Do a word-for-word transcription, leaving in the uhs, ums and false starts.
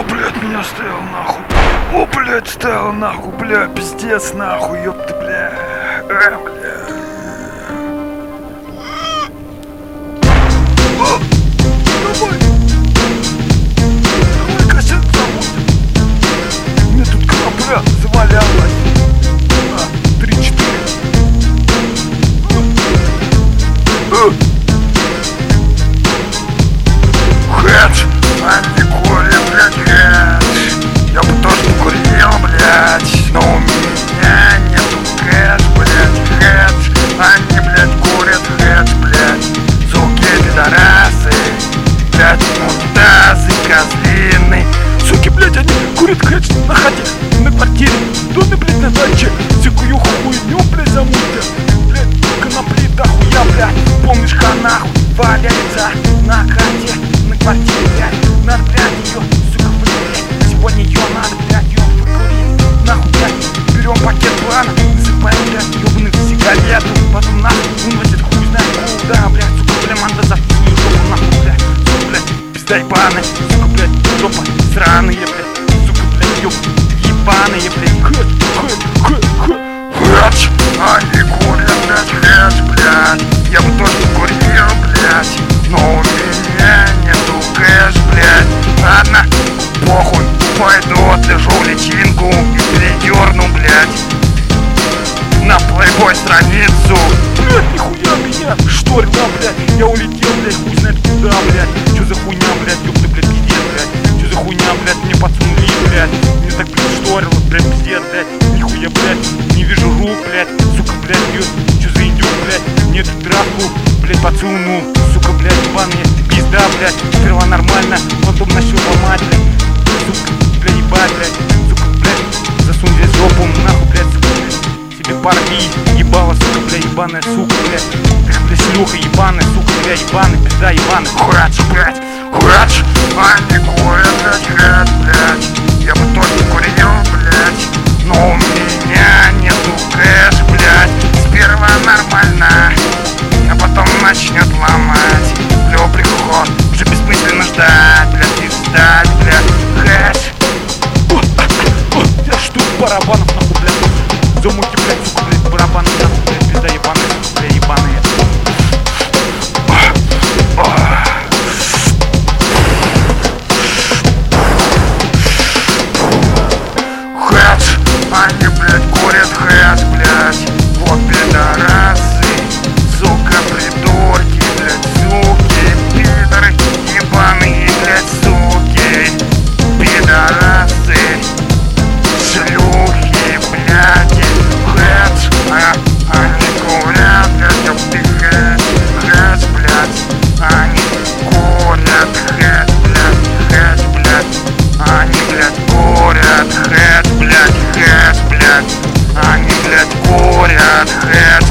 О, блядь, меня стоял нахуй. О, блядь, стоял нахуй, бля, пиздец нахуй, ёпта, бля. А, бля. О, давай. Давай кассету заводим. Мне тут корабля завалялась. А, три-четыре. Хедж, а не кури, блядь, хедж. Я бы тоже покурил, блядь, но у меня нету кэш, блядь, хедж. Они, блядь, курят хедж, блядь. Суки, пидорасы, блядь, унитазы, козлины. Суки, блядь, они курят хедж на хате, на квартире, в доме, блядь, на даче. Всякую хуйню, блядь, замутят. Блядь, конопли дохуя, блядь. Помнишь, нахуй валяется на хате, на квартире, блядь. Надо, блядь, ее, сука, блядь. Сегодня ее надо, блядь, ее выкурить. Нахуй, блядь, берем пакет плана, насыпаем, блядь, ебаный в сигарету. Потом нахуй уносит хуй знает куда, блядь. Сука, блядь, манда заткни жопу, нахуй, блядь. Сука, блядь, пизда ебаная. Сука, блядь, жопа сраная, блядь. Сука, блядь, ёб ебаная, блядь. Хэт, хэт, хэт, хэт. Хедж, они курят, блядь, хедж, блядь. Я бы тоже покурил, блядь, но у меня нету кэш, блядь. Ладно, похуй, пойду отлежу личинку и передерну, блядь, на плейбой страницу. Блядь, нихуя меня шторило, блядь. Я улетел, блядь, хуй знает куда, блядь. Чё за хуйня, блядь, ёпта, блядь, пиздец, блядь. Чё за хуйня, блядь, мне подсунули, блядь. Мне так, блядь, шторило, блядь, пиздец, блядь. Нихуя, блядь, не вижу рук, блядь. Сука, блядь, бьет, чё за индюк, блядь. Мне тут травку, блядь, подсунул. Сука, блядь, ебаная пизда, блядь. Сперва нормально, потом начал ломать, блядь. Сука, блядь, ебать, блядь. Сука, блядь, засунь здесь жопу, нахуй, блядь, сука, блядь. Себе порви, ебала, сука, блядь, ебаная, сука, блядь. Ты, блядь, шлюха ебаная, сука, блядь, ебаная, пизда ебаная. Хедж, блядь, хедж, они курят, блядь, хедж, блядь. Я бы тоже курил, блядь, но у меня нету кэш, блядь. Сперва нормально, а потом начнет ломать. Клёв приход, уже бессмысленно ждать, блядь, и ждать, блядь, хэш. Я жду барабанов, нахуй, блядь. Замути, блядь, сука, блядь, барабаны, нахуй, блядь, пизда ебаная, сука, блядь, ебаная. Хэш, они, блядь, курят хэш, блядь. Вот пидорасы, сука, придурки, блядь, суки, пидоры, ебаные, блядь, суки, пидорасы, шлюхи, блядь, хэш, а, они курят, блядь, ёб ты, хэш, хэш, блядь, они курят, хэш, блядь, хэш, блядь, они, блядь, курят, хэш, блядь, хэш, блядь, они, блядь, курят, хэш.